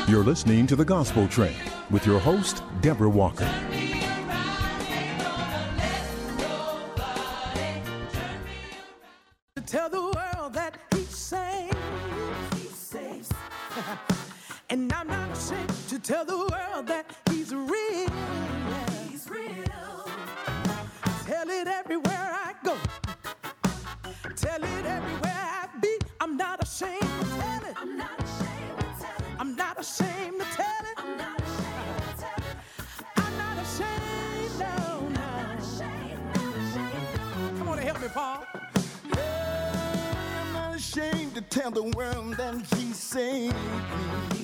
You're listening to The Gospel Train with your host, Deborah Walker. Tell the world that he saves. And I'm not ashamed to tell the world that he's real. He's real. Tell it everywhere I go. Tell it everywhere I be. I'm not ashamed to tell it. I'm not ashamed to tell it. I'm not ashamed to tell it. I'm not ashamed to tell it. I'm not ashamed, no, no. I'm not ashamed. Come on and help me, Paul. Ashamed to tell the world that he saved me.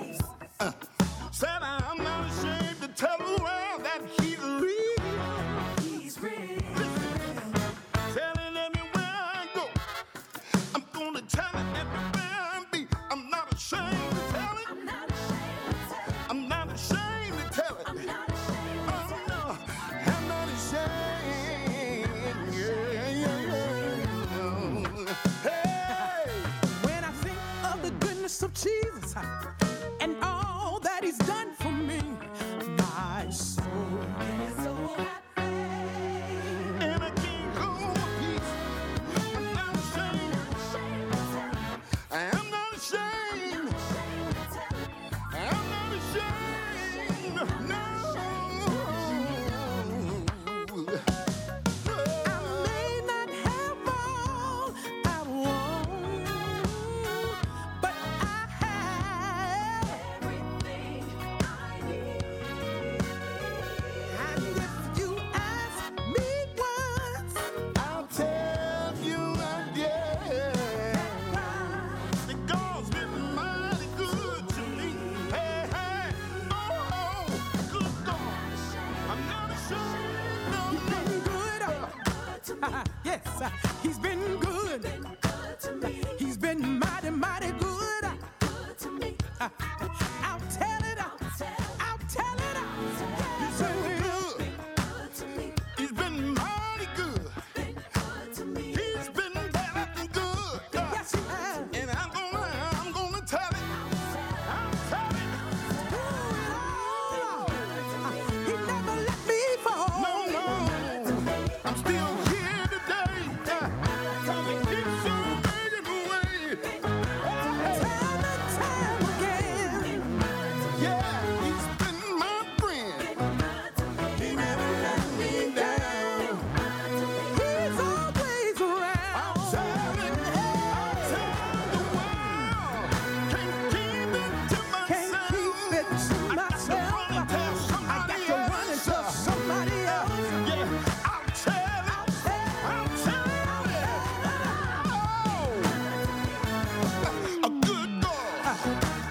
Said I'm not ashamed to tell the world that he's real. He's real. Tell it everywhere I go. I'm gonna tell it everywhere I be. I'm not ashamed to tell it. I'm not ashamed to tell it. I'm not ashamed to tell it. I'm not ashamed to tell it. Oh no, I'm not ashamed. Of Jesus and all that he's done for me, my soul is so happy, and I can't go in peace. I'm not ashamed. I am not ashamed. I'm not ashamed. No. I may not have all I want, but yes, he's been good. To me. He's been mighty, mighty good. To me. I'll tell it. I'll tell it. He's been good to me. He's been mighty good. To me. He's been better than good. Yes, he has. And I'm gonna tell it. I'll tell it. He never let me fall. No. I'm still here today. It's so making away. Time and time again. Yeah, he's been my friend. He never let me down. He's always around. I'll tell it. I'll tell the world. Can't keep it to myself. Can't keep it to myself. I got to run and tell somebody else. Yeah, I'll tell it. I'll tell it. Oh, a good God.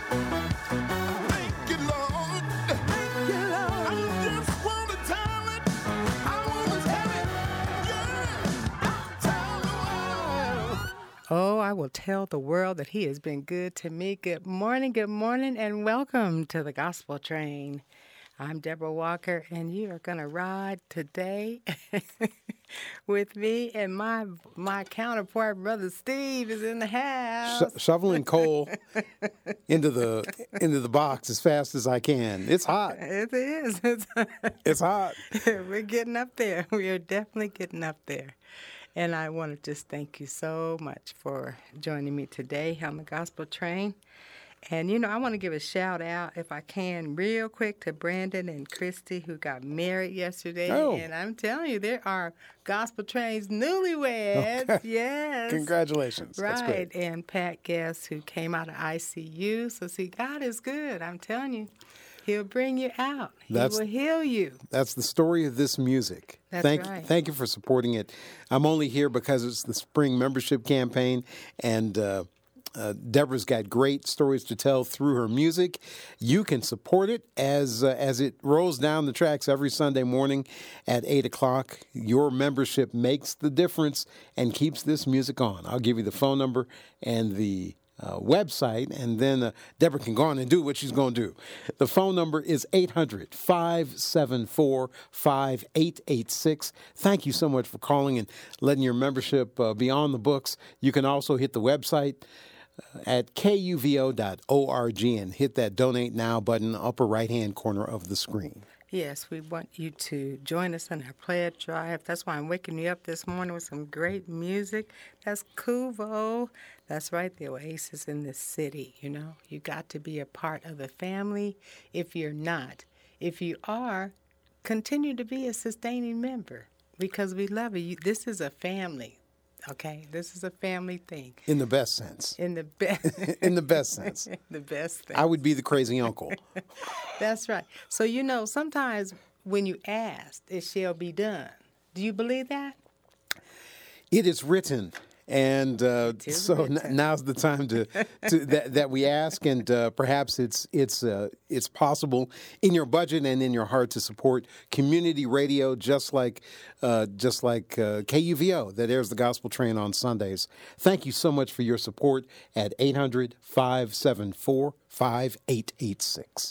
Thank you, Lord. Thank you, Lord. I just want to tell it. I want to tell it. Yeah, I'll tell the world. Oh, I will tell the world that he has been good to me. Good morning, and welcome to the Gospel Train. I'm Deborah Walker, and you are going to ride today with me, and my counterpart, Brother Steve, is in the house. Shoveling coal into the box as fast as I can. It's hot. It is. It's hot. We're getting up there. We are definitely getting up there. And I want to just thank you so much for joining me today on the Gospel Train. And, I want to give a shout out, if I can, real quick to Brandon and Christy, who got married yesterday. Oh. And I'm telling you, there are Gospel Train's newlyweds. Okay. Yes. Congratulations. Right. That's great. And Pat Guest, who came out of ICU. So, see, God is good. I'm telling you. He'll bring you out. He will heal you. That's the story of this music. That's right. Thank you for supporting it. I'm only here because it's the spring membership campaign, and Deborah's got great stories to tell through her music. You can support it as it rolls down the tracks every Sunday morning at 8 o'clock. Your membership makes the difference and keeps this music on. I'll give you the phone number and the website, and then Deborah can go on and do what she's going to do. The phone number is 800-574-5886. Thank you so much for calling and letting your membership be on the books. You can also hit the website, at kuvo.org and hit that Donate Now button, upper right-hand corner of the screen. Yes, we want you to join us on our pledge drive. That's why I'm waking you up this morning with some great music. That's Kuvo. That's right, the oasis in the city. You know, you got to be a part of the family if you're not. If you are, continue to be a sustaining member because we love you. This is a family. Okay, this is a family thing. In the best sense. In the best. In the best sense. The best thing. I would be the crazy uncle. That's right. So, you know, sometimes when you ask, it shall be done. Do you believe that? It is written. And now's the time that we ask, and perhaps it's possible in your budget and in your heart to support community radio, just like KUVO that airs the Gospel Train on Sundays. Thank you so much for your support at 800-574-5886.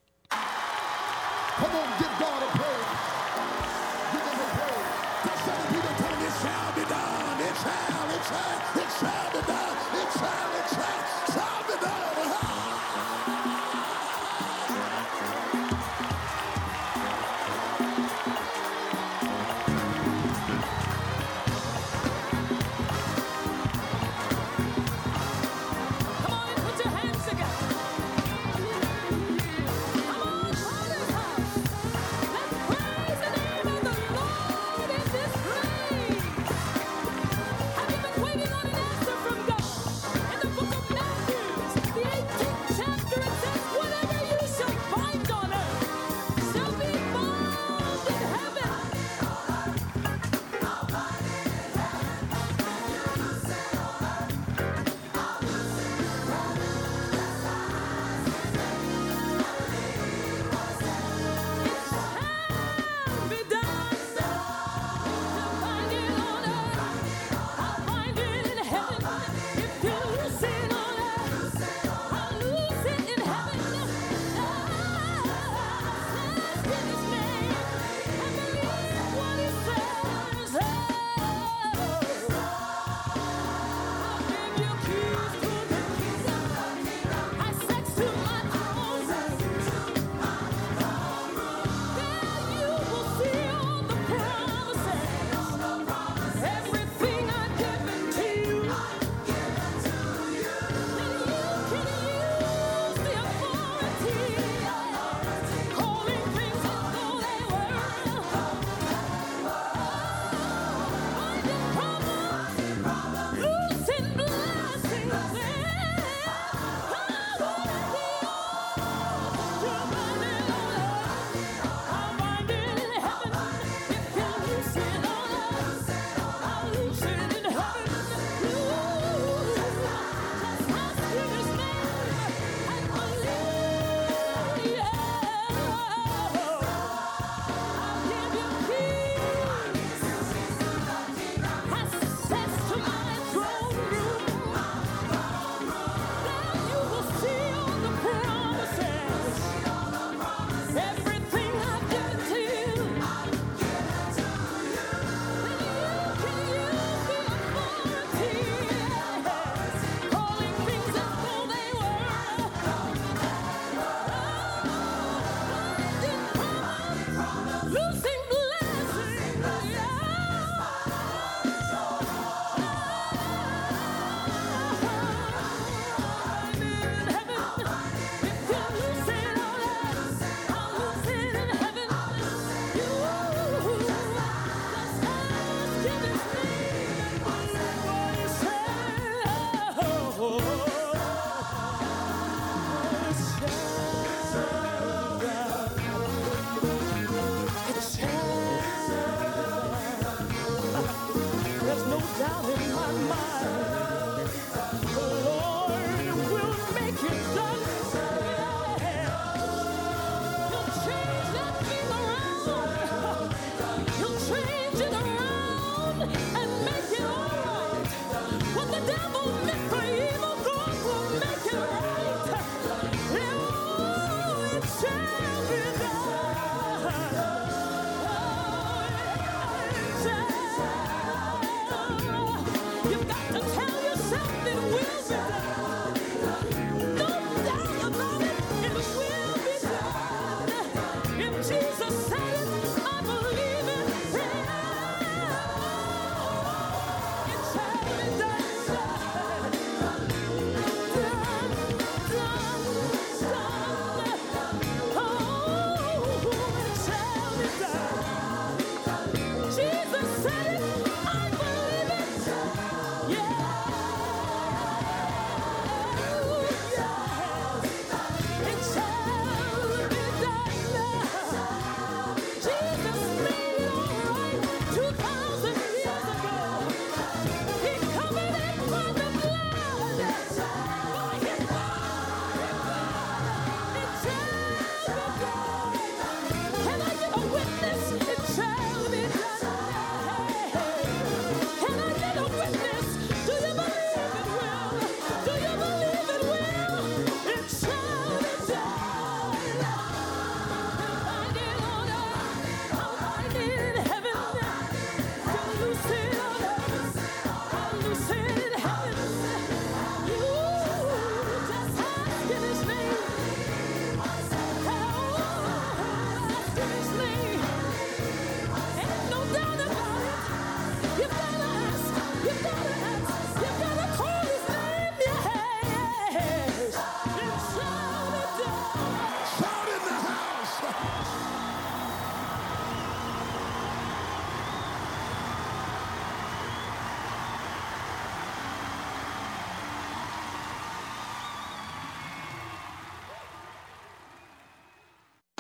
Come on, give God a praise. Give him a praise. Tell 7 people, tell him it shall be done. It shall be done. It shall be done. Come on and put your hands together. Come on, call this house.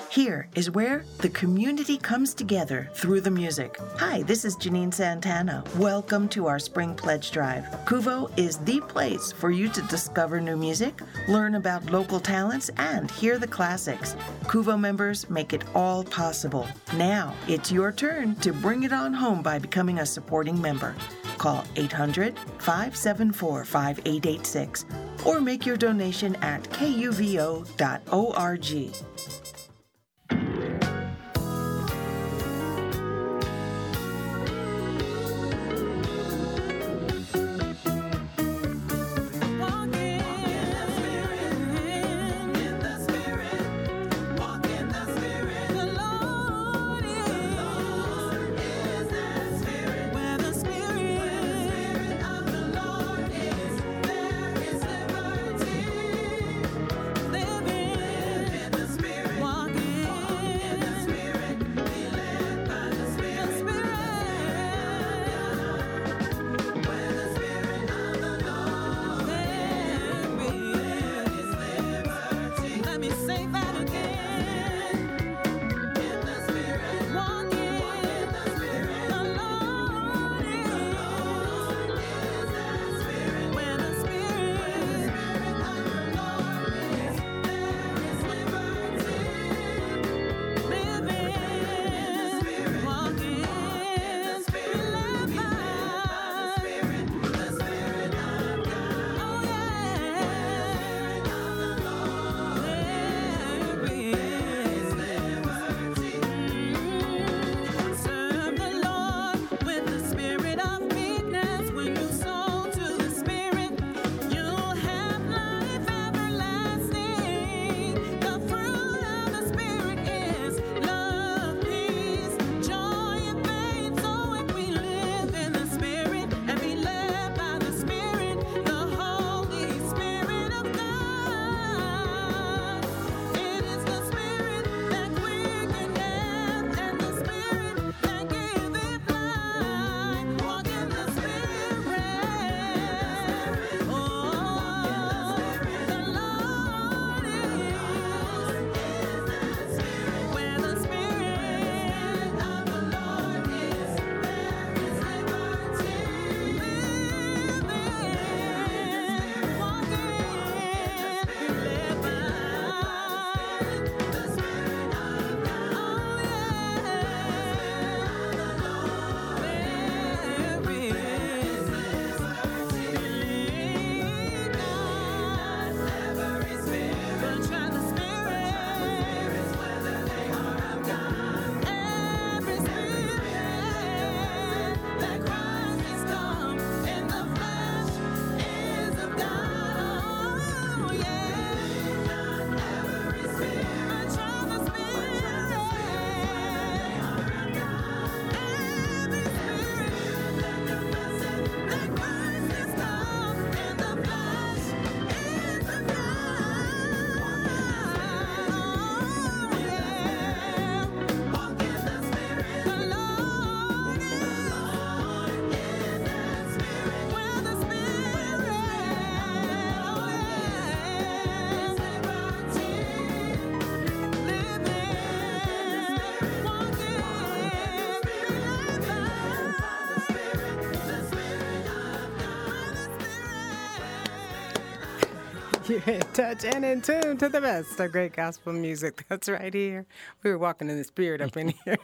Here is where the community comes together through the music. Hi, this is Janine Santana. Welcome to our Spring Pledge Drive. Kuvo is the place for you to discover new music, learn about local talents, and hear the classics. Kuvo members make it all possible. Now, it's your turn to bring it on home by becoming a supporting member. Call 800-574-5886 or make your donation at kuvo.org. You're in touch and in tune to the best of great gospel music. That's right here. We were walking in the spirit up in here.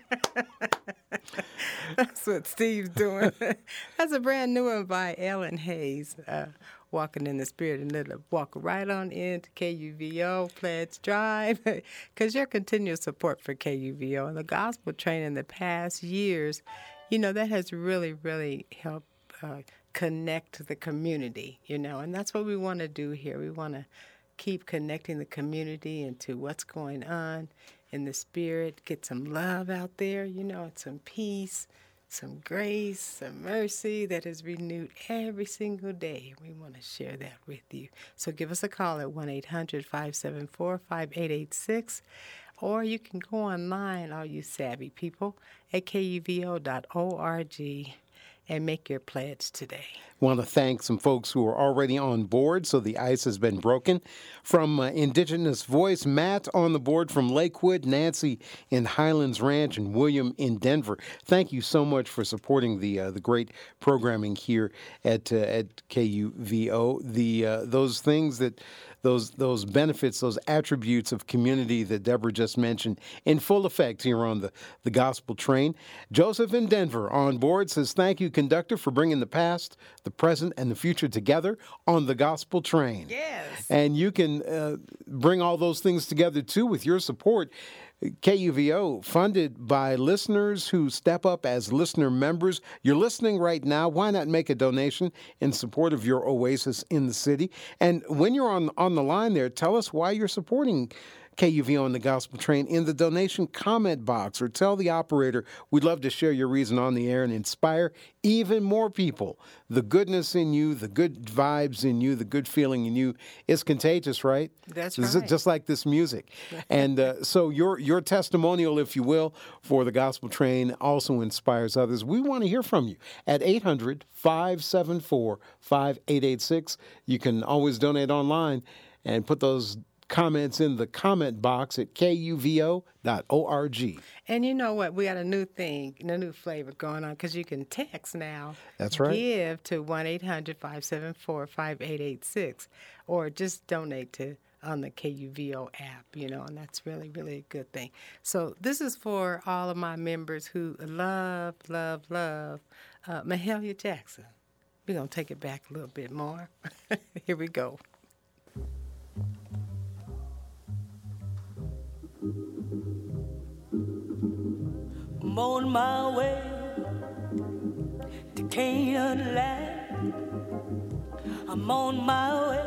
That's what Steve's doing. That's a brand new one by Ellen Hayes, Walking in the Spirit. And it'll walk right on into KUVO Pledge Drive, because your continual support for KUVO and the gospel train in the past years, you know, that has really, really helped connect the community, you know, and that's what we want to do here. We want to keep connecting the community into what's going on in the spirit, get some love out there, you know, and some peace, some grace, some mercy that is renewed every single day. We want to share that with you. So give us a call at 1-800-574-5886, or you can go online, all you savvy people, at kuvo.org. and make your pledge today. Want to thank some folks who are already on board, so the ice has been broken. From Indigenous Voice, Matt on the board from Lakewood, Nancy in Highlands Ranch, and William in Denver. Thank you so much for supporting the great programming here at KUVO. Those things that those benefits, those attributes of community that Deborah just mentioned in full effect here on the Gospel Train. Joseph in Denver on board says, thank you, conductor, for bringing the past, the present, and the future together on the Gospel Train. Yes. And you can bring all those things together, too, with your support. KUVO, funded by listeners who step up as listener members. You're listening right now. Why not make a donation in support of your oasis in the city? And when you're on the line there, tell us why you're supporting KUVO and the Gospel Train in the donation comment box, or tell the operator we'd love to share your reason on the air and inspire even more people. The goodness in you, the good vibes in you, the good feeling in you is contagious, right? That's right. right. Just like this music. And so your testimonial, if you will, for the Gospel Train also inspires others. We want to hear from you at 800-574-5886. You can always donate online and put those comments in the comment box at kuvo.org. And you know what? We got a new thing, a new flavor going on, because you can text now. That's right. Give to 1-800-574-5886, or just donate on the KUVO app, and that's really, really a good thing. So this is for all of my members who love Mahalia Jackson. We're going to take it back a little bit more. Here we go. I'm on my way to Canaan land. I'm on my way,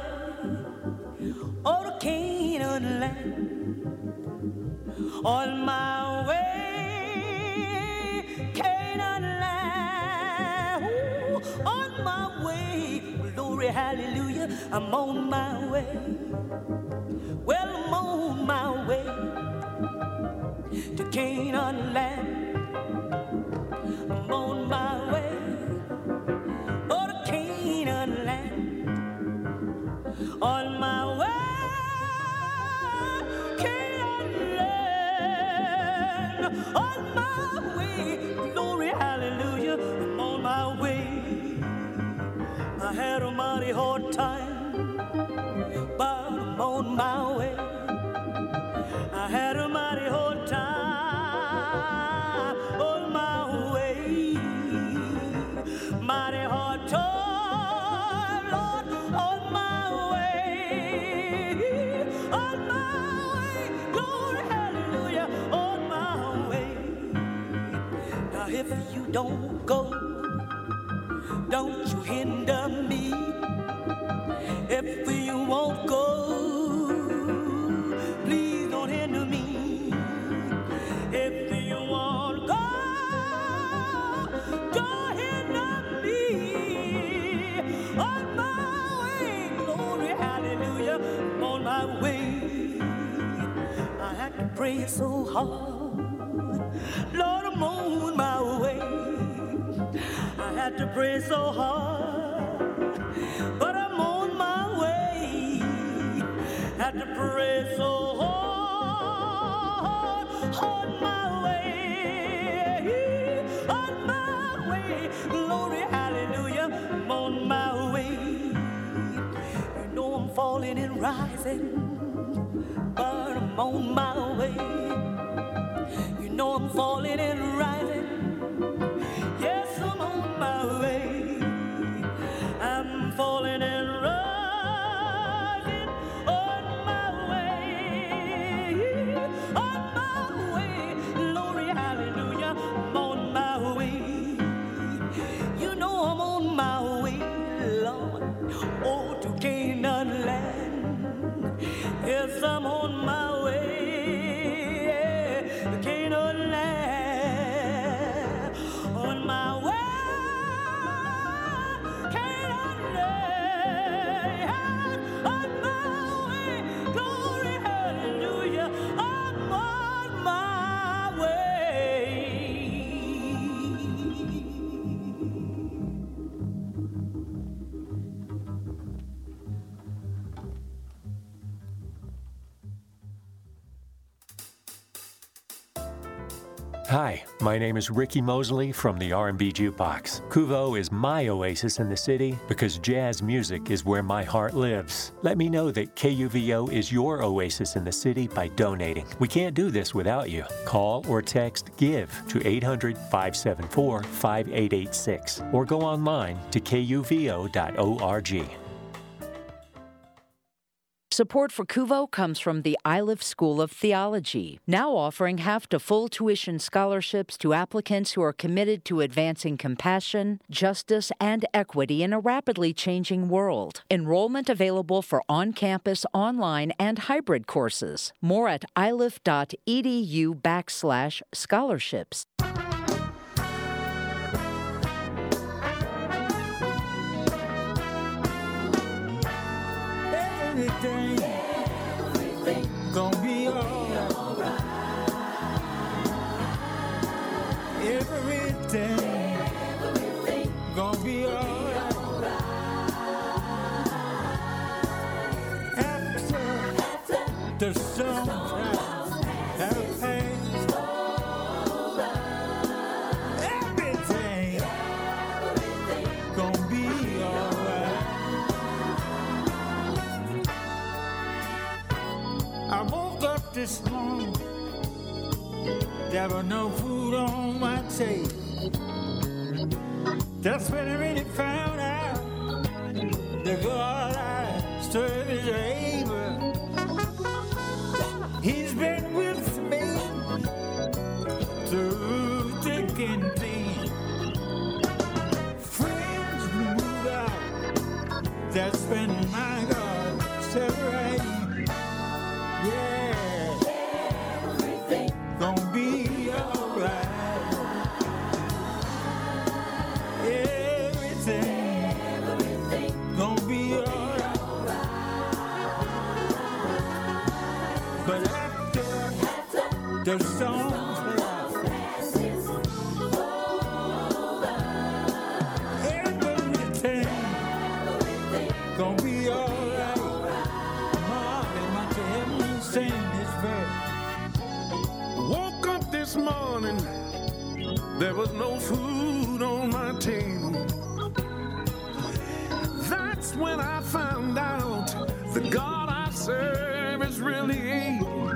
to Canaan land. On my way, Canaan land. Ooh, on my way, glory, hallelujah. I'm on my way. Well, I'm on my way to Canaan land. I'm on my way, to Canaan land. On my way, Canaan land. On my way, glory, hallelujah. I'm on my way. I had a mighty hard time, but I'm on my way. I had a mighty hard time on my way. Mighty hard time, Lord, on my way. On my way, glory, hallelujah, on my way. Now if you don't go, don't you hinder me. If you won't go, please don't hinder me. If you won't go, don't hinder me. On my way, glory, hallelujah, on my way. I had to pray so hard, Lord, I'm on my way. I had to pray so hard, but I'm on my way. Had to pray so hard on my way. On my way, glory, hallelujah, I'm on my way. You know I'm falling and rising, but I'm on my way. You know I'm falling and rising. Yes, I'm on my way. I'm falling and rising on my way. On my way, glory, hallelujah, I'm on my way. You know I'm on my way, Lord, to Canaan land. Yes, I'm on my way to Canaan land. On my way, Canaan land. On my way, glory, hallelujah, I'm on my way. Hi, my name is Ricky Mosley from the R&B Jukebox. Kuvo is my oasis in the city because jazz music is where my heart lives. Let me know that KUVO is your oasis in the city by donating. We can't do this without you. Call or text GIVE to 800-574-5886 or go online to kuvo.org. Support for Kuvo comes from the Iliff School of Theology, now offering half to full tuition scholarships to applicants who are committed to advancing compassion, justice, and equity in a rapidly changing world. Enrollment available for on-campus, online, and hybrid courses. More at iliff.edu/scholarships. Everything gonna be alright. Everything gonna be alright. After the storm has passed, everything gonna be alright. I woke up this morning, there was no food on my table. That's when I really found out the God I serve is able. He's been with me through thick and thin. Friends move out, that's when my God separated. Yeah, everything gonna be alright. Everything gonna be alright. But after the storm passes, everything gonna be alright. Sing this verse. Woke up this morning, there was no food on my table. That's when I found out the God I serve is really able.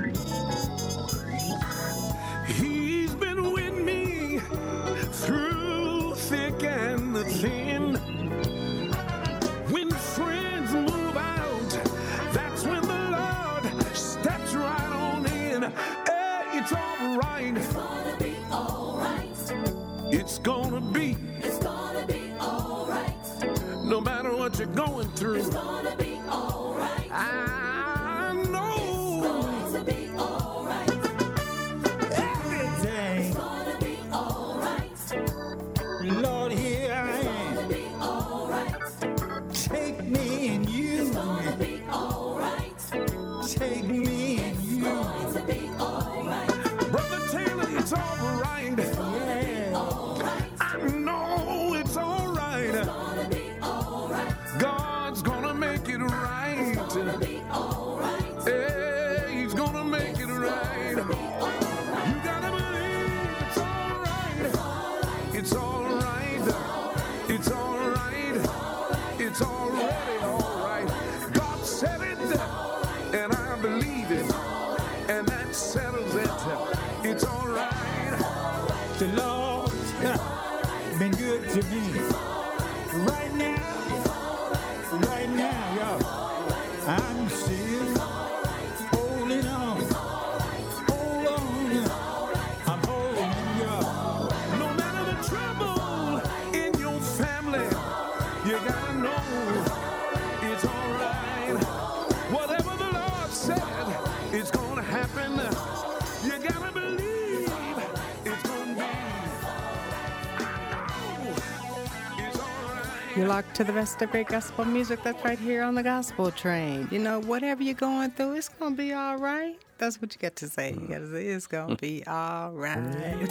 He's been with me through thick and the thin. When friends move out, that's when the Lord steps right on in. Hey, it's all right. It's gonna be all right. It's gonna be all right. No matter what you're going through, it's gonna be all right. I know it's going to be all right. Everything gonna be all right. Lord, here I am. Gonna be all right. Take me and use Gonna me. be all right. Take me and use Going to be all right. Brother Taylor, it's all right. Yeah. All right. I know it's all right. It's gonna be all right. God's gonna make it right. It's gonna be all right. Hey, He's gonna make it right. You gotta believe it's all right. It's all right. It's all right. It's already all right. God said it, and I believe it, and that settles it. It's all right. The Lord been good to me. Right now, y'all, I'm still holding on. Hold on, I'm holding y'all. No matter the trouble in your family, you gotta know it's all right. Whatever the Lord said, it's gonna happen. You gotta believe it's gonna be. It's all right. You're locked to the best of great gospel music that's right here on the Gospel Train. You know, whatever you're going through, it's going to be all right. That's what you got to say. You got to say, it's going to be all right.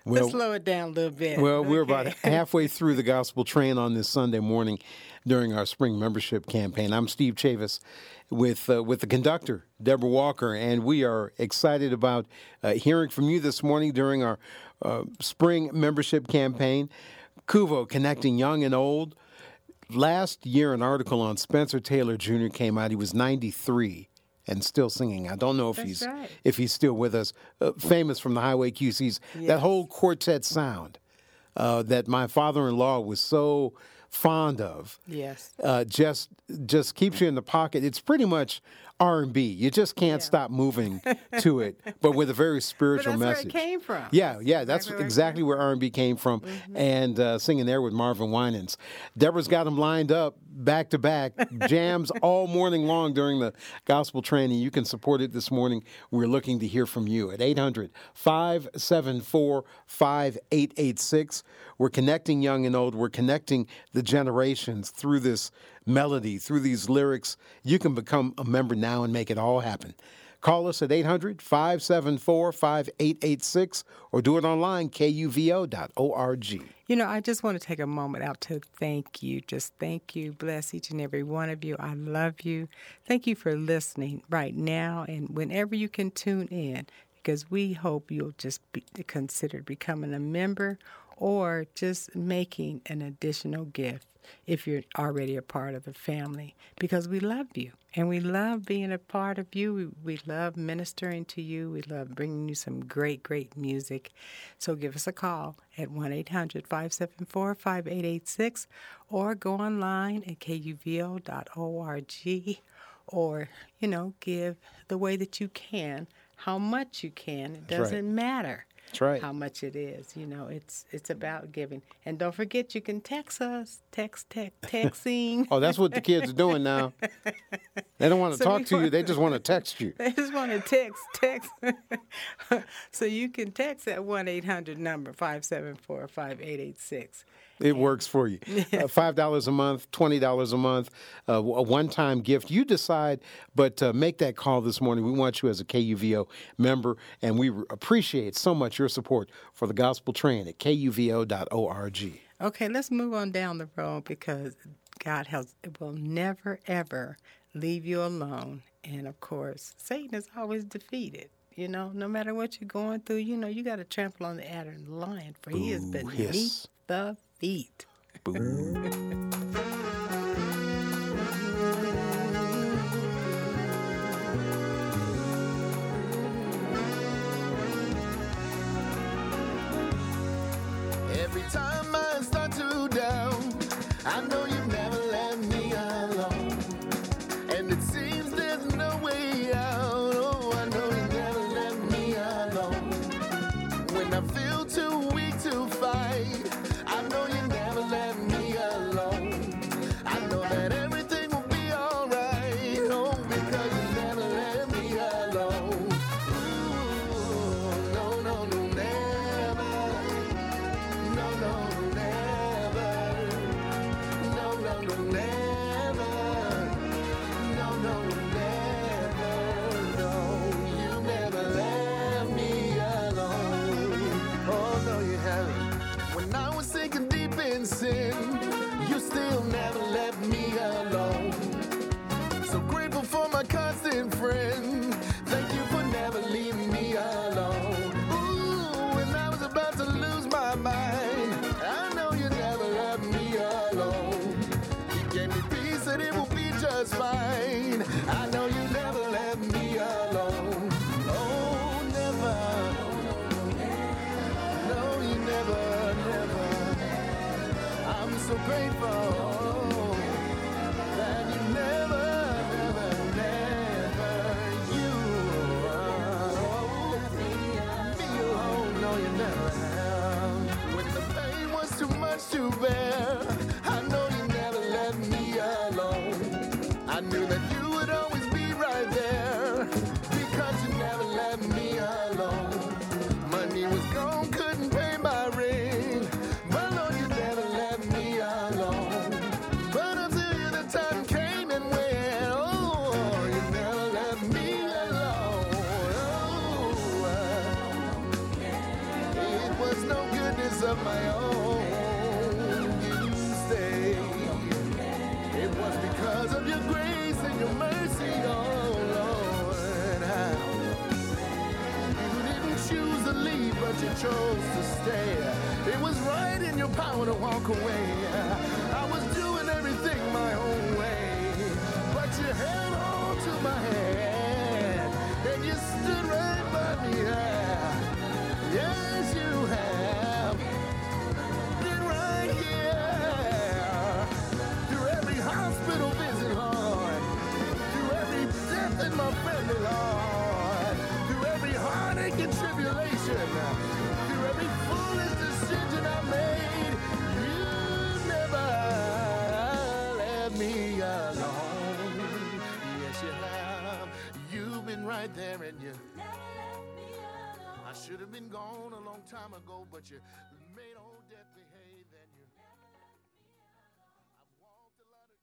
Let's slow it down a little bit. Well, we're about halfway through the Gospel Train on this Sunday morning during our spring membership campaign. I'm Steve Chavis with the conductor, Deborah Walker, and we are excited about hearing from you this morning during our spring membership campaign. Kuvo, Connecting Young and Old. Last year, an article on Spencer Taylor Jr. came out. He was 93 and still singing. I don't know if he's still with us. Famous from the Highway QCs. Yes. That whole quartet sound that my father-in-law was so fond of. Yes. Just keeps you in the pocket. It's pretty much R&B. You just can't stop moving to it, but with a very spiritual message. That's where it came from. Yeah, that's exactly where R&B came from, and singing there with Marvin Winans. Deborah's got them lined up back-to-back, jams all morning long during the gospel training. You can support it this morning. We're looking to hear from you at 800-574-5886. We're connecting young and old. We're connecting the generations through this melody, through these lyrics. You can become a member now and make it all happen. Call us at 800-574-5886 or do it online, kuvo.org. You know, I just want to take a moment out to thank you. Just thank you. Bless each and every one of you. I love you. Thank you for listening right now and whenever you can tune in, because we hope you'll just consider becoming a member or just making an additional gift if you're already a part of the family, because we love you and we love being a part of you. We love ministering to you. We love bringing you some great, great music. So give us a call at 1-800-574-5886 or go online at kuvo.org or, give the way that you can, how much you can. It doesn't matter. That's right. How much it is, it's about giving. And don't forget, you can text us, texting. Oh, that's what the kids are doing now. They don't want to talk to you. They just want to text you. They just want to text. So you can text that 1-800 number, 574-5886. It works for you. $5 a month, $20 a month, a one-time gift. You decide, but make that call this morning. We want you as a KUVO member, and we appreciate so much your support for the Gospel Train at kuvo.org. Okay, let's move on down the road, because God will never, ever leave you alone. And, of course, Satan is always defeated. No matter what you're going through, you got to trample on the adder and the lion, for he is beneath the feet. Every time I start to doubt, I know you never let me alone. And it seems there's no way out. Oh, I know you never let me alone. When I feel too weak to fight, I know you never let me alone. I know that everything will be alright. Oh, because you never let me alone. Ooh, no, no, no, never. No, no, never. No, no, no, never. No, no, never. No, you never let me alone. Oh, no, you haven't. When I was sinking deep in sin, you still never let me alone. So grateful for my constant friend. Thank you for never leaving me alone. Ooh, when I was about to lose my mind, I know you never let me alone. You gave me peace and it will be just fine. I know you never let me alone. Oh, never. No, you never. I'm so grateful that you never, you me alone. No, you never have. When the pain was too much to bear, I know you never let me alone. I knew that you would always be right there, because you never let me alone. Money was gone, couldn't pay my rent, but Lord, you never let me alone. of my own didn't stay. It was because of your grace and your mercy, oh Lord. You didn't choose to leave, but you chose to stay. It was right in your power to walk away. I was doing everything my own way, but you held on to my hand, and you stood right by me. Yes, you have been right here through every hospital visit, Lord, through every death in my family, Lord, through every heartache and tribulation, through every foolish decision I made. You never let me alone. Yes, you have. You've been right there, and you. I should have been gone a long time ago, but you made old death behave, and you. I've walked a lot of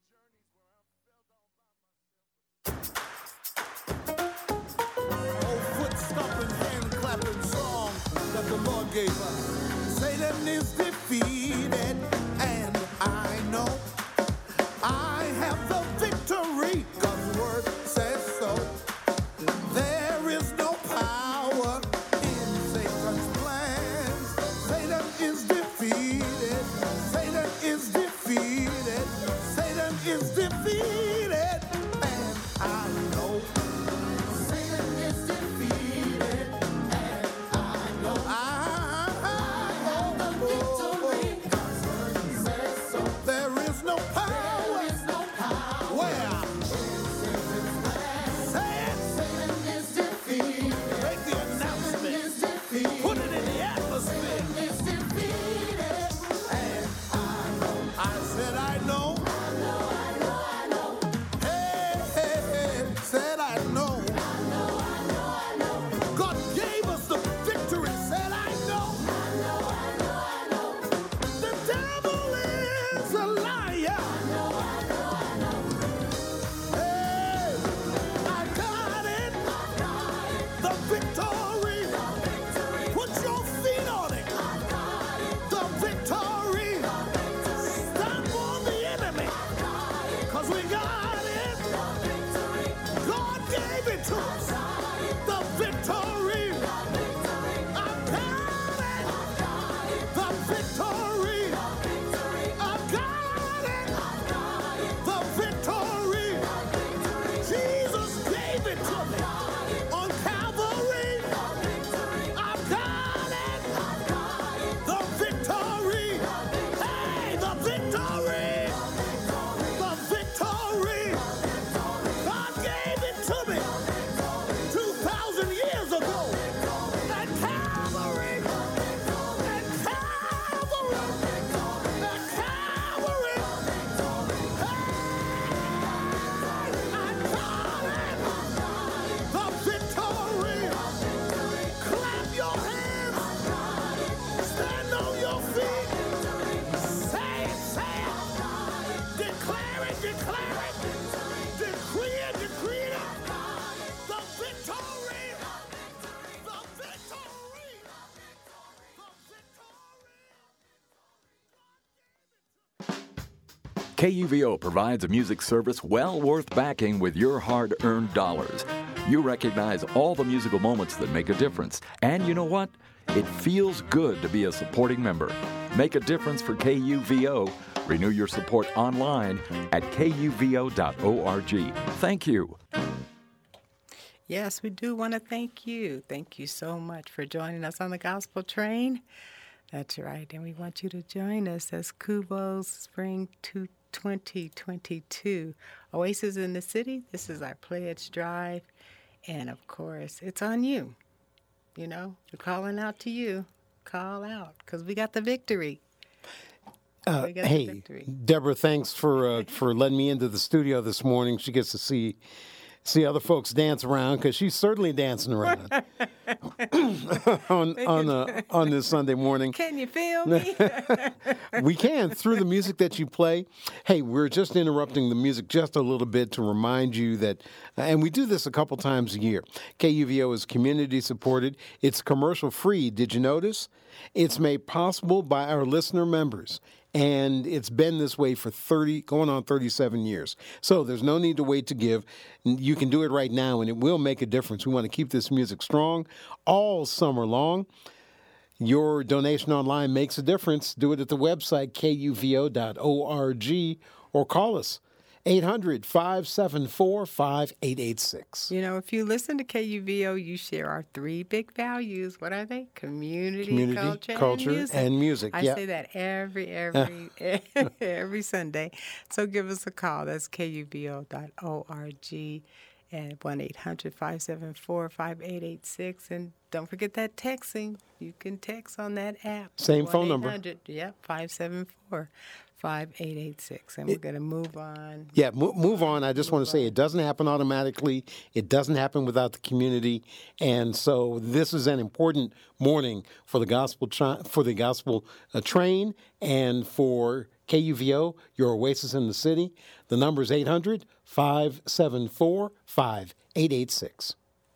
journeys where I felt all by myself. Old foot stomping, hand clapping song that the Lord gave us. Satan is defeated, and I know I have the victory. God's word says so. There is no power in Satan's plans. Satan is defeated. Satan is defeated. Satan is defeated, and I know. Satan is defeated, and I know. I have the victory. God's word says so. There is no power. There is no power. Where? Say it. Satan is defeated. Make the announcement. Satan is defeated. Put it in the atmosphere. Satan is defeated, and I know. I said I know. I know, I know, I know. Hey, hey, hey. Said I know. I know, I know, I know. God gave us the victory. Said I know. I know, I know, I know. The devil is a liar. I know, I know, I know. Hey, I got it. I got it. The victory. The victory. Put your feet on it. I got it. The victory. The victory. Stamp on the enemy. I got it. 'Cause we got it. The victory. God gave it to us. The victory. The victory. I got it. I got it. The victory. The victory. I got it. I got it. The victory. The victory. Jesus gave it to me on Calvary. The victory. I got it. I got it. The victory. Hey, the victory. The victory. God gave it to me 2,000 years ago. At Calvary. At Calvary. At Calvary. I got it. The victory. Clap your hands. Stand on your feet. Say it, say it. Declare it, declare it. Decree it, decree it. The victory. The victory. KUVO provides a music service well worth backing with your hard-earned dollars. You recognize all the musical moments that make a difference. And you know what? It feels good to be a supporting member. Make a difference for KUVO. Renew your support online at kuvo.org. Thank you. Yes, we do want to thank you. Thank you so much for joining us on the Gospel Train. That's right, and we want you to join us as Kuvo's Spring 2022. Oasis in the City, this is our pledge drive, and of course, it's on you. You know, we're calling out to you. Call out, because we got the victory. Hey, Deborah, thanks for letting me into the studio this morning. She gets to see other folks dance around because she's certainly dancing around. on this Sunday morning. Can you feel me? We can, through the music that you play. Hey, we're just interrupting the music just a little bit to remind you that, and we do this a couple times a year, KUVO is community supported. It's commercial free. Did you notice? It's made possible by our listener members. And it's been this way for going on 37 years. So there's no need to wait to give. You can do it right now, and it will make a difference. We want to keep this music strong all summer long. Your donation online makes a difference. Do it at the website, kuvo.org, or call us, 800-574-5886. You know, if you listen to KUVO, you share our three big values. What are they? Community, culture, and music. I say that every Sunday. So give us a call. That's kuvo.org at 1-800-574-5886. And don't forget that texting. You can text on that app. Same phone number. 574-5886. And we're going to move on. Yeah, move on. I just want to say it doesn't happen automatically. It doesn't happen without the community. And so this is an important morning for the gospel train and for KUVO, your oasis in the city. The number is 800-574-5886.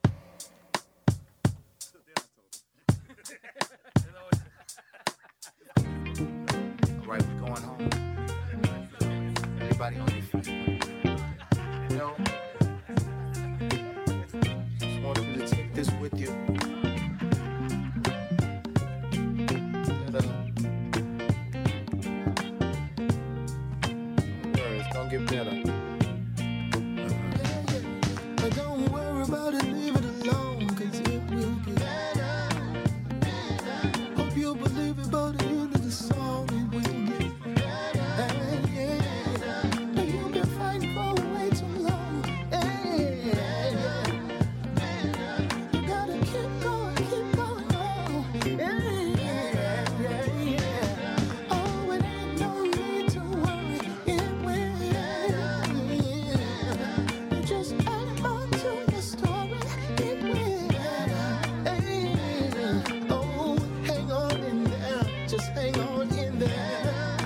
Right, we're going home. Everybody on your feet. You know, just want you to take this with you. It's gonna get better. But don't worry about it, leave it alone, 'cause it will get better. Hope you believe it, but you know the song, it will get you've been fighting for way too long. You gotta keep going on. Oh, it ain't no need to worry, it will. You just add more to your story, it will. Oh, hang on in there, just hang on in there.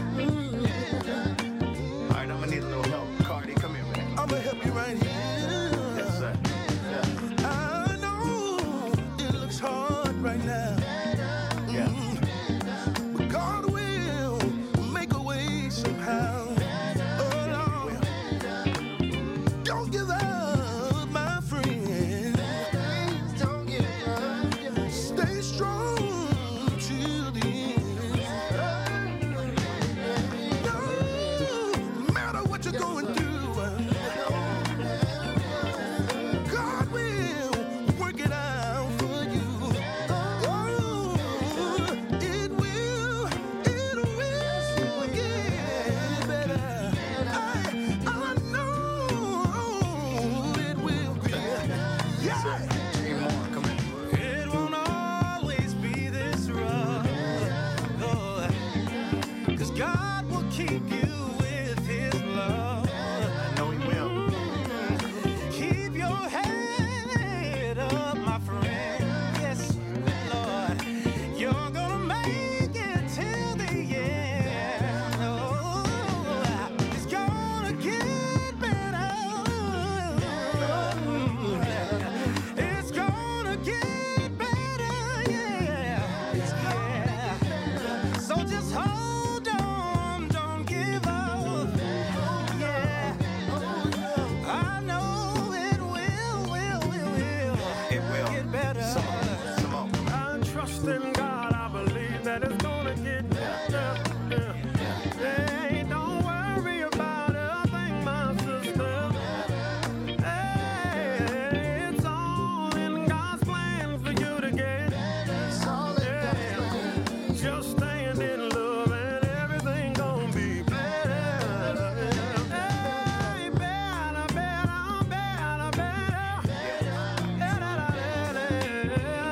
Alright, I'm gonna need a little help. Cardi, come here, man. I'ma help you right here. Yes, sir. I know it looks hard right now. Yeah. But God will make a way somehow. Oh, Lord. Don't give up, my friend. Don't give up. Stay strong till the end. No matter what you're going through, God will work it out for you. Oh, it will get better. I know it will get. Yeah. Dream on, come here. It won't always be this rough, Lord, 'cause God will keep you with His love. I know he will. Keep your head up, my friend. Yes, Lord, you're gonna make it till the end. Oh, it's gonna get better. It's gonna get better, yeah. So just hold on, don't give up. Yeah, I know it will. It will. Get better. Come on. I trust in God, I believe that it's gonna get better. Hey, don't worry about a thing, my sister. Hey, it's all in God's plan for you to get. Just stand in love and everything gonna be better. Hey, better.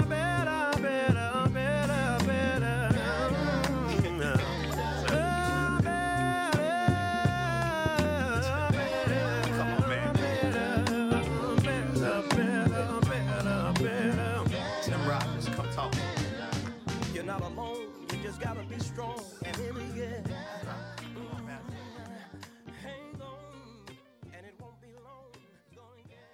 alone. You just gotta be strong and in it, yeah. Hang on, and it won't be long. Gonna get.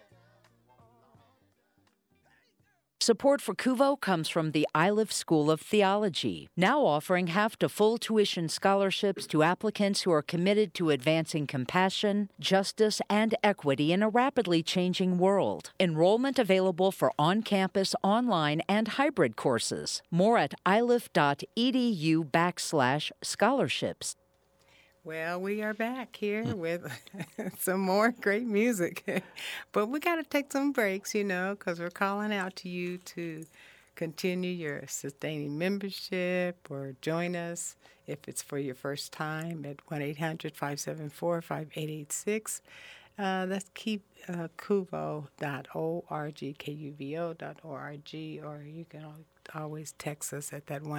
Support for Kuvo comes from the Iliff School of Theology, now offering half to full tuition scholarships to applicants who are committed to advancing compassion, justice, and equity in a rapidly changing world. Enrollment available for on-campus, online, and hybrid courses. More at iliff.edu/scholarships. Well, we are back here with some more great music. But we got to take some breaks, because we're calling out to you to continue your sustaining membership or join us if it's for your first time at 1-800-574-5886. Let's keep kuvo.org, kuvo.org, or you can always text us at that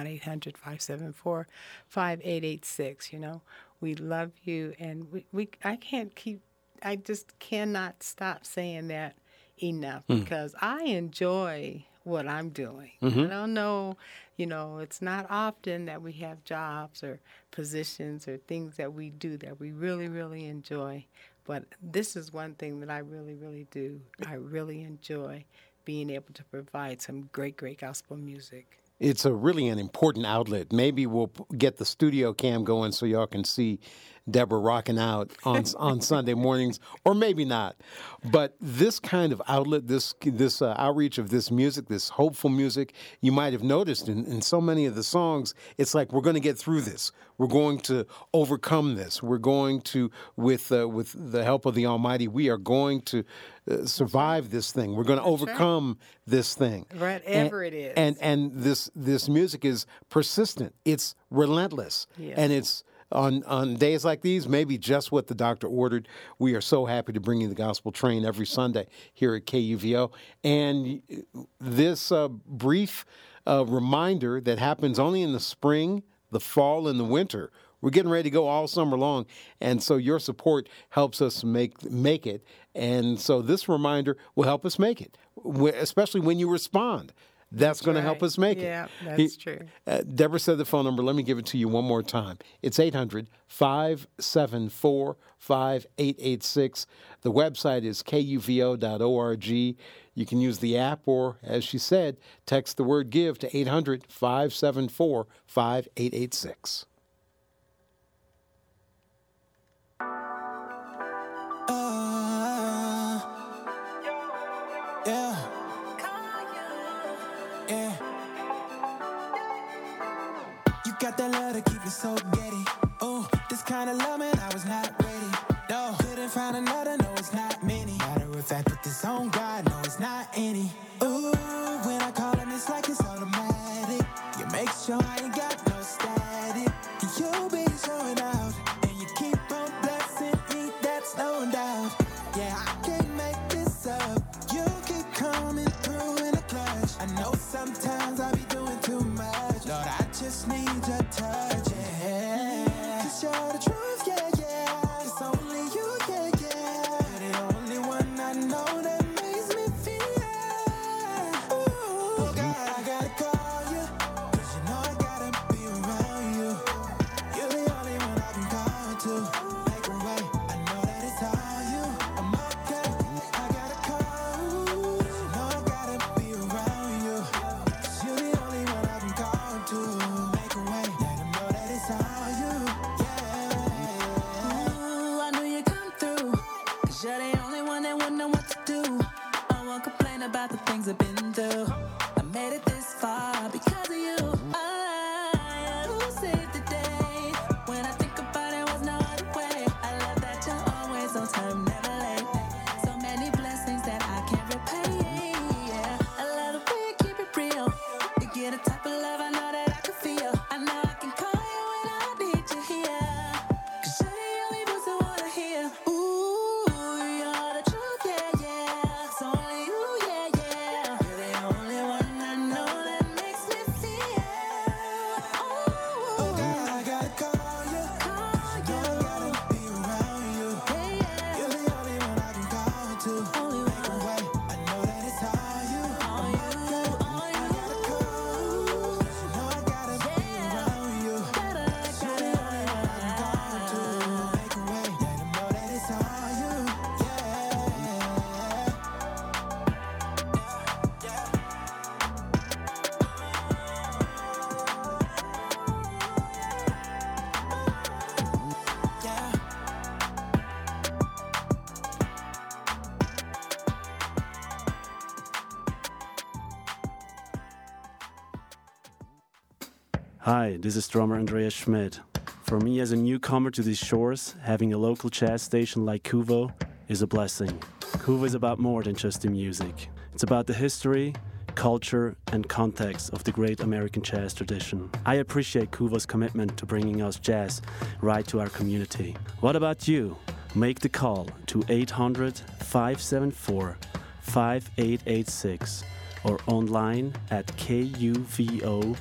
1-800-574-5886, We love you, and I just cannot stop saying that enough because I enjoy what I'm doing. I don't know, it's not often that we have jobs or positions or things that we do that we really, really enjoy. But this is one thing that I really, really do. I really enjoy being able to provide some great, great gospel music. It's really an important outlet. Maybe we'll get the studio cam going so y'all can see Deborah rocking out on Sunday mornings, or maybe not. But this kind of outlet, this outreach of this music, this hopeful music, you might have noticed in so many of the songs, it's like we're going to get through this. We're going to overcome this. We're going to, with the help of the Almighty, we are going to survive this thing. We're going to overcome this thing. Whatever it is. And this music is persistent. It's relentless. Yes. And it's on days like these, maybe just what the doctor ordered. We are so happy to bring you the Gospel Train every Sunday here at KUVO. And this brief reminder that happens only in the spring, the fall, and the winter. We're getting ready to go all summer long, and so your support helps us make it. And so this reminder will help us make it, especially when you respond. That's going to help us make it. Yeah, that's true. Deborah said the phone number. Let me give it to you one more time. It's 800-574-5886. The website is kuvo.org. You can use the app or, as she said, text the word GIVE to 800-574-5886. Got that love to keep me so giddy. Oh, this kind of love, man, I was not ready. No, couldn't find another, no, it's not many. Matter of fact, put this on God, no, it's not any. Ooh, when I call him, it's like it's automatic. You make sure I ain't got no static. You'll be showing out, and you keep on blessing me, that's no doubt. Yeah, I can't make this up. You keep coming through in a clutch. I know sometimes I be doing too much. Lord, I just need your touch, yeah. 'Cause you're the truth, yeah, yeah. It's only you, yeah, yeah. You're the only one I know that makes me feel. Ooh, oh God, I gotta call you, 'cause you know I gotta be around you. You're the only one I can call to. Make a way, I know that it's all you. I'm okay, I gotta call you, 'cause you know I gotta be around you. 'Cause you're the only one I can call to. Make a way, let them know that it's all you. Yeah. Ooh, I knew you'd come through, 'cause you're the only one that would know what to do. I won't complain about the things I've been through. I made it this far because of you. Who saved the day? When I think about it, was no other way. I love that you're always on time, never late. So many blessings that I can't repay. Yeah, I love the way you keep it real. You get a type of love I know that I can feel. I know I can call you when I need you here. 'Cause you're the only voice I wanna hear. Ooh, you're the truth, yeah, yeah. It's only you, yeah, yeah. You're the only one I know Hi, this is drummer Andreas Schmidt. For me as a newcomer to these shores, having a local jazz station like Kuvo is a blessing. Kuvo is about more than just the music. It's about the history, culture, and context of the great American jazz tradition. I appreciate Kuvo's commitment to bringing us jazz right to our community. What about you? Make the call to 800-574-5886 or online at kuvo.org.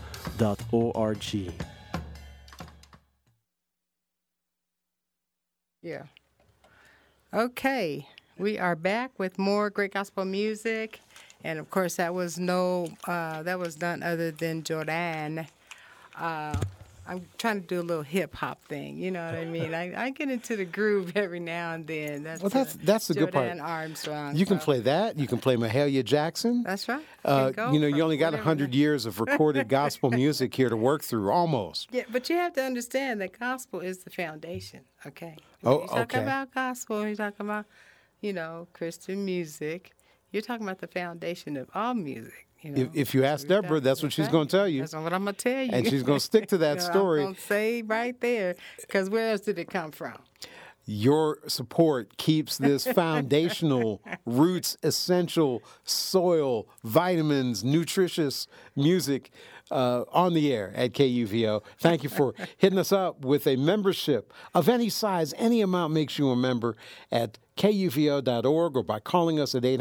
Yeah. Okay, we are back with more great gospel music, and of course that was none other than Jordan. I'm trying to do a little hip hop thing, you know what I mean? I get into the groove every now and then. That's the good part. Jordan Armstrong. You can play that. You can play Mahalia Jackson. That's right. You only got 100 years of recorded gospel music here to work through, almost. Yeah, but you have to understand that gospel is the foundation, okay? Oh, When you're talking about gospel, you're talking about, Christian music. You're talking about the foundation of all music. If you ask Deborah, that's what she's going to tell you. That's what I'm going to tell you. And she's going to stick to that story. I'm going to say right there, because where else did it come from? Your support keeps this foundational, roots, essential, soil, vitamins, nutritious music on the air at KUVO. Thank you for hitting us up with a membership of any size. Any amount makes you a member at KUVO.org or by calling us at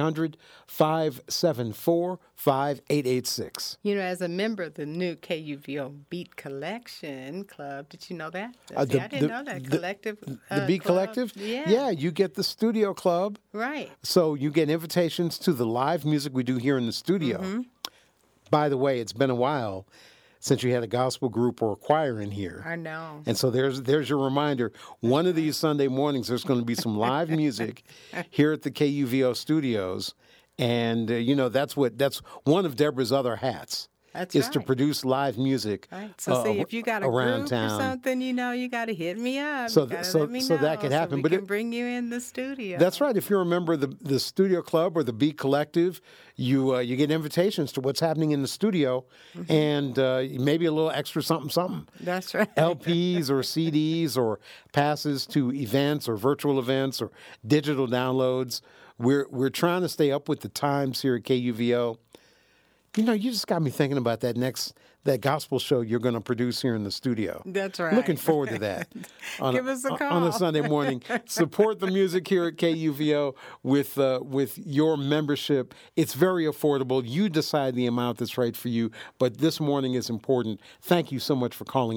800-574-5886. As a member of the new KUVO Beat Collection Club, did you know that? I didn't know that. The Beat Collective? Yeah, you get the studio club. Right. So you get invitations to the live music we do here in the studio. Mm-hmm. By the way, it's been a while since you had a gospel group or a choir in here. I know. And so there's your reminder. One of these Sunday mornings, there's going to be some live music here at the KUVO studios. And, that's one of Deborah's other hats. That's is right. to produce live music right. So see, if you got a around group town. Or something, you got to hit me up. So let me so know that could happen. So we can bring you in the studio. That's right. If you're a member of the studio club or the Beat Collective, you get invitations to what's happening in the studio, and maybe a little extra something. That's right. LPs or CDs or passes to events or virtual events or digital downloads. We're trying to stay up with the times here at KUVO. You just got me thinking about that gospel show you're going to produce here in the studio. That's right. Looking forward to that. Give us a call. On a Sunday morning. Support the music here at KUVO with your membership. It's very affordable. You decide the amount that's right for you, but this morning is important. Thank you so much for calling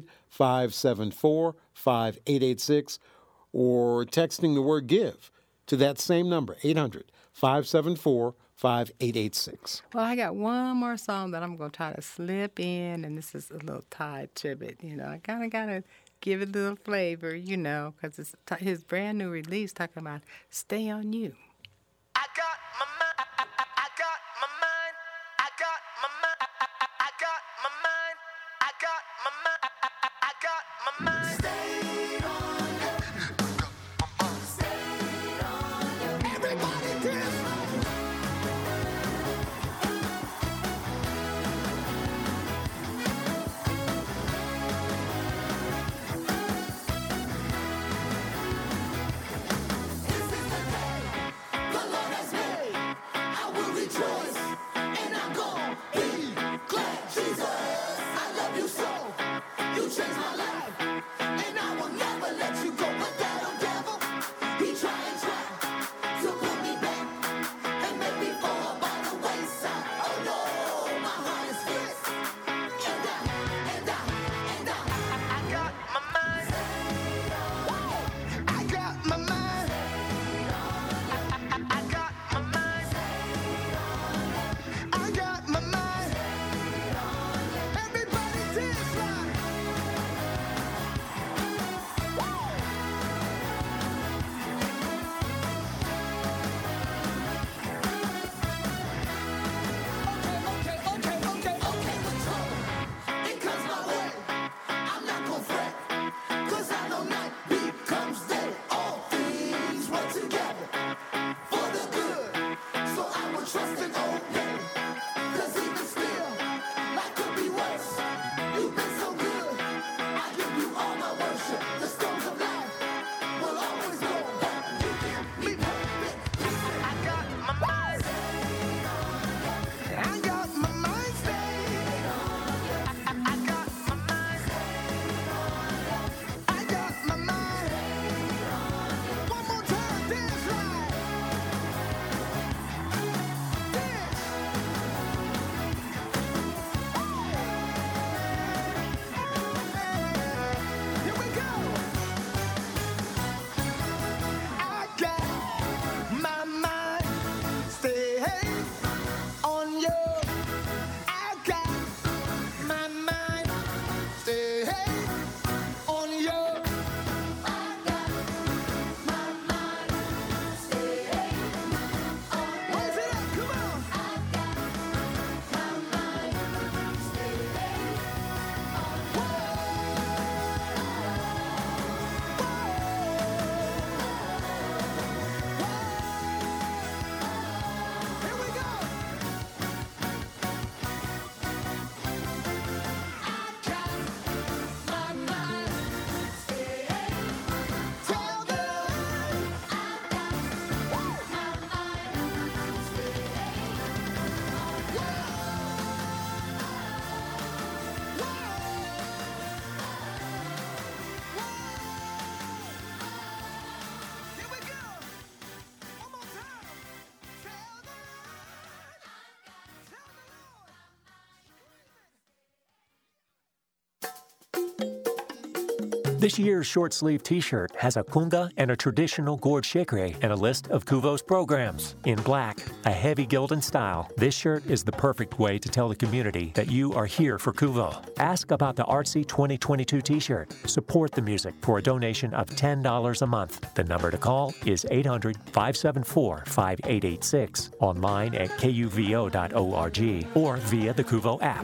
800-574-5886 or texting the word GIVE to that same number, 800-574-5886. 5886. Well, I got one more song that I'm going to try to slip in, and this is a little Tide tribute. I kind of got to give it a little flavor, because it's his brand new release talking about Stay On You. I got my mind, I got my mind, I got my mind, I got my mind, I got my mind, I got my mind. Stay on you. Stay on you. Everybody dance. You changed my life, and This year's short-sleeve t-shirt has a kunga and a traditional gourd shakre and a list of Kuvo's programs. In black, a heavy gilded style, this shirt is the perfect way to tell the community that you are here for Kuvo. Ask about the Artsy 2022 t-shirt. Support the music for a donation of $10 a month. The number to call is 800-574-5886, online at kuvo.org or via the Kuvo app.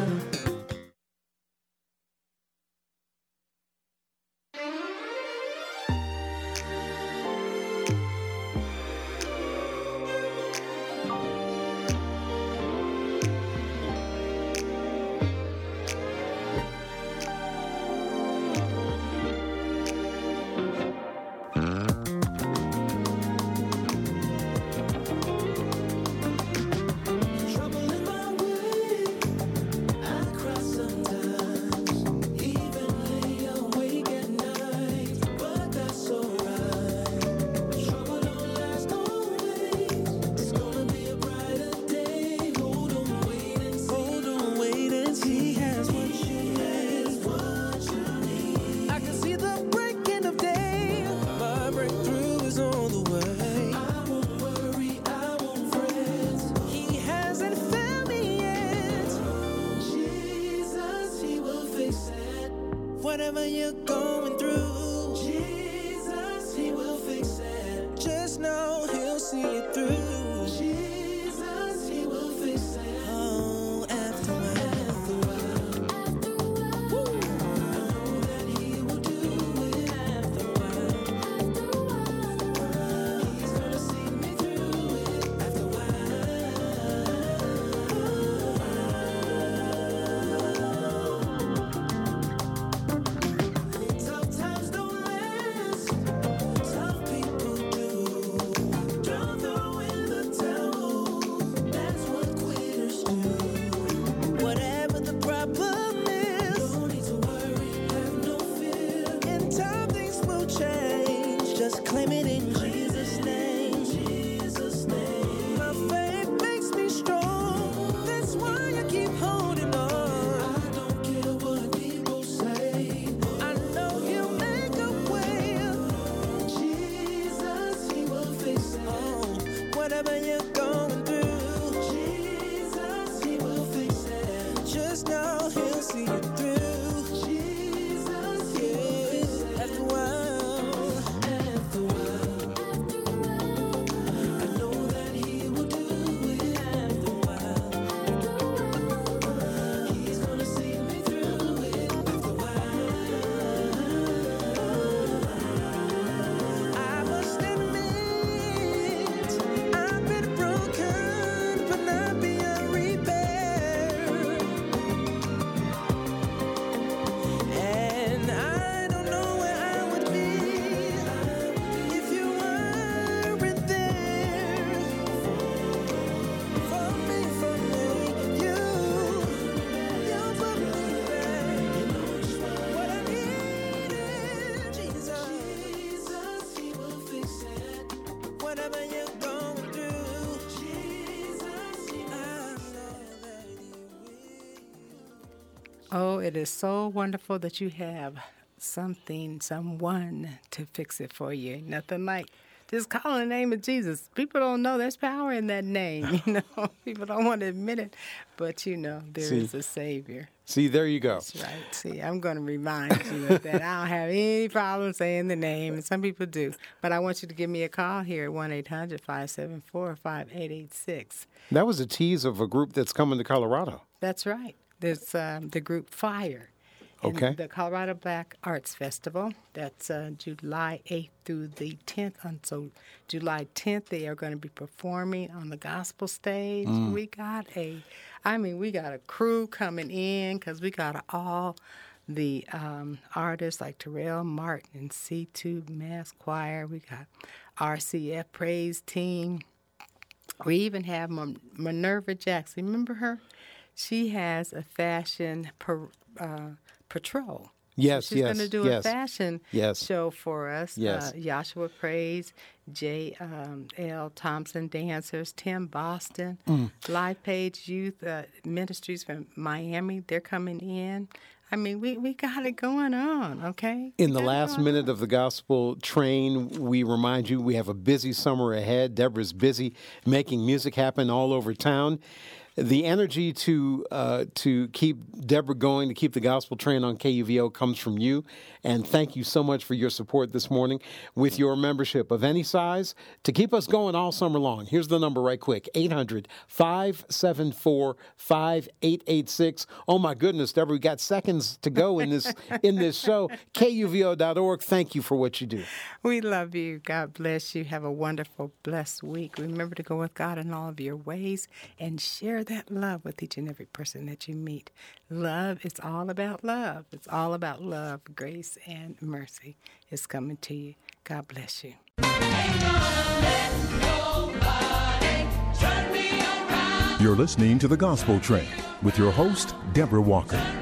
Whatever you're going through, Jesus, He will fix it. Just know He'll see it through. Jesus, He will fix it. Oh, after a while, woo. I know that He will do it. After a while, He's gonna see me through it. After a Tough times don't last. Tough people do. Don't throw in the towel. That's what quitters do. Whatever the problem is, no need to worry, have no fear. In time things will change. Just claim it in Jesus' name. Jesus' name. My faith makes me strong. That's why I keep holding on. I don't care what people say. I know He'll make a way. Jesus, He will fix it. Oh, whatever you're going through, Jesus, He will fix it. Just know He'll see you through. Jesus, He will fix it. After a while, I know that He will do it. After a while, He's gonna see me through it. After a while, I must admit, I've been broken, but not beyond repair. And I don't know where I would be if you weren't there for me. You put me there. What I needed, Jesus, He will fix it. Whatever you're going through, Jesus, I know that He will. Oh, it is so wonderful that you have someone to fix it for you. Nothing like just calling the name of Jesus. People don't know there's power in that name, People don't want to admit it, but there is a Savior. See, there you go. That's right. See, I'm going to remind you of that. I don't have any problem saying the name, and some people do. But I want you to give me a call here at 1-800-574-5886. That was a tease of a group that's coming to Colorado. That's right. There's the group Fire. And Okay. the Colorado Black Arts Festival. That's July 8th through the 10th. And so July 10th, they are going to be performing on the gospel stage. We got a crew coming in because we got all the artists like Terrell Martin and C2 Mass Choir. We got RCF Praise Team. We even have Minerva Jackson. Remember her? She has a fashion patrol. Yes, She's going to do a fashion Yes. show for us. Yes. Joshua Praise, J.L. Thompson Dancers, Tim Boston, Live Page Youth Ministries from Miami. They're coming in. I mean, we got it going on, okay? In the last minute of the Gospel Train, we remind you we have a busy summer ahead. Deborah's busy making music happen all over town. The energy to keep Deborah going, to keep the Gospel Train on KUVO comes from you. And thank you so much for your support this morning with your membership of any size to keep us going all summer long. Here's the number right quick, 800-574-5886. Oh, my goodness, Deborah, we got seconds to go in this show. KUVO.org. Thank you for what you do. We love you. God bless you. Have a wonderful, blessed week. Remember to go with God in all of your ways and share that love with each and every person that you meet. Love, it's all about love. It's all about love, grace, and mercy is coming to you. God bless you. You're listening to The Gospel Train with your host, Deborah Walker.